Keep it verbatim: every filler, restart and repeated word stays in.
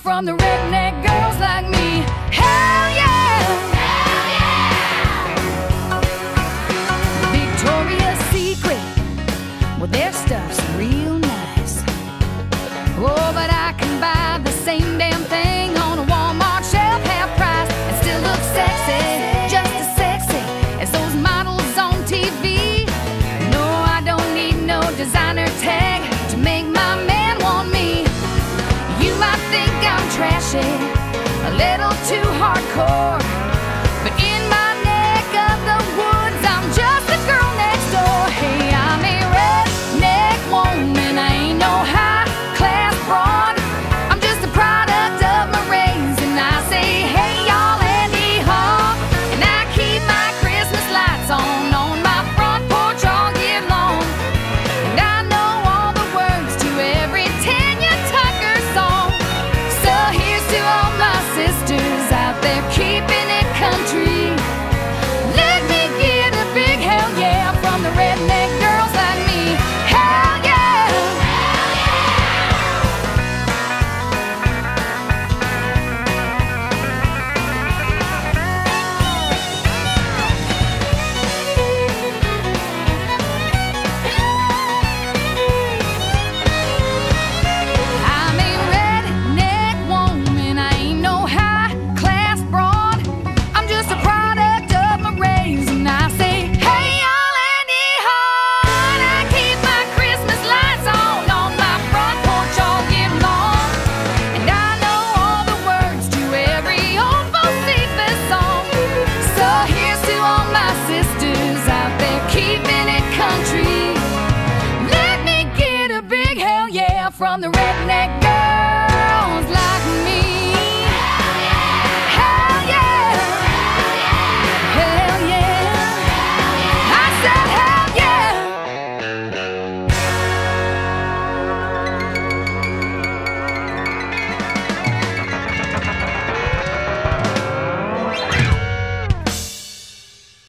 from the redneck girls like me. Hell yeah! Hell yeah! Victoria's Secret, well, their stuff's real nice. Oh, but I can buy the same damn thing on a Walmart shelf, half price, and still look sexy, just as sexy as those models on T V. No, I don't need no designer tag to make my man want me. You might think I'm trashy, a little too hardcore, but in my neck of the woods, I'm just the girl next door. Hey, I'm a redneck woman, I ain't no high-class broad. I'm just a product of my race, and I say, hey, y'all, Andy Hall. And I keep my Christmas lights on on my front porch all year long. And I know all the words to every Tanya Tucker song. So here's to all my sisters out there keeping it country. Let me get a big hell yeah from the redneck girls like me. Hell yeah! Hell I'm a redneck woman, I ain't no high-class broad. I'm just a product of my race, and I say, hey, y'all, Andy Hall. I keep my Christmas lights on on my front porch all year long. And I know all the words to every old Bocephus song. So here's to all my sisters out there keeping it country. Let me get a big hell yeah from the redneck